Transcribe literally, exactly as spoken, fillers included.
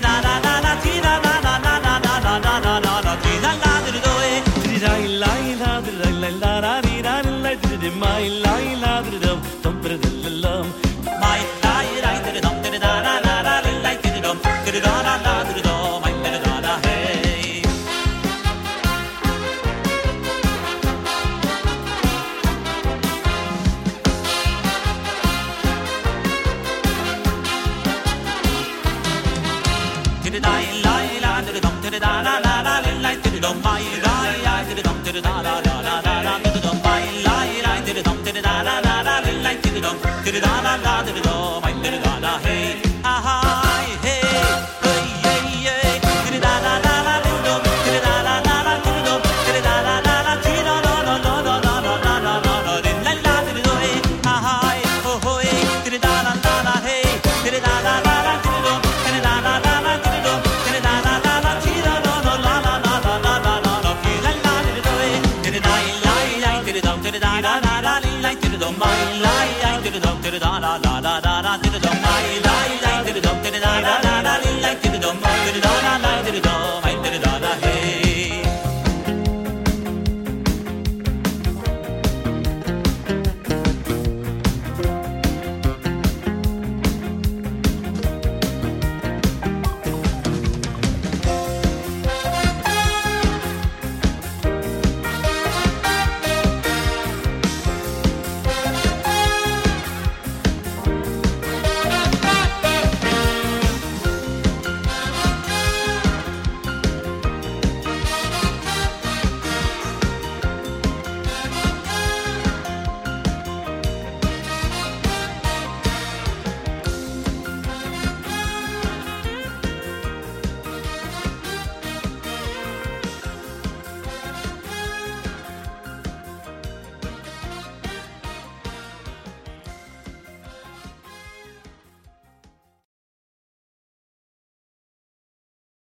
da da da da ti da da da da da da da da da da da ti da la di do e ti da la la di la la la la di da la di di mai la la di do dum di la la mai la la di dum di da da da da la di dum di da da da di do mai da da da hey ti da la